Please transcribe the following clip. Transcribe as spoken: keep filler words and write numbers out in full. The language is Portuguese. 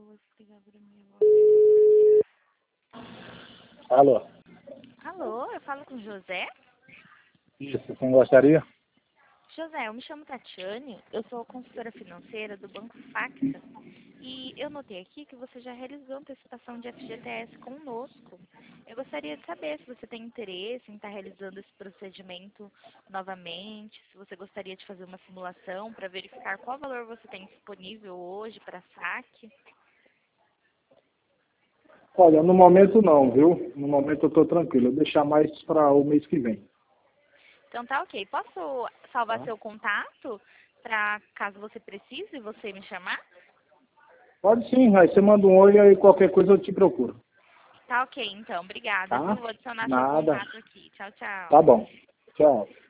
vou explicar pra mim agora. Alô? Alô, eu falo com o José? Isso, quem gostaria? José, eu me chamo Tatiane, eu sou consultora financeira do Banco Facta e eu notei aqui que você já realizou antecipação de F G T S conosco. Eu gostaria de saber se você tem interesse em estar realizando esse procedimento novamente, se você gostaria de fazer uma simulação para verificar qual valor você tem disponível hoje para saque. Olha, no momento não, viu? No momento eu estou tranquilo. Eu vou deixar mais para o mês que vem. Então tá ok. Posso salvar Tá? seu contato para caso você precise você me chamar? Pode sim, aí você manda um oi e qualquer coisa eu te procuro. Tá ok, então. Obrigada, Tá? viu? Vou adicionar seu Nada. contato aqui. Tchau, tchau. Tá bom. Tchau.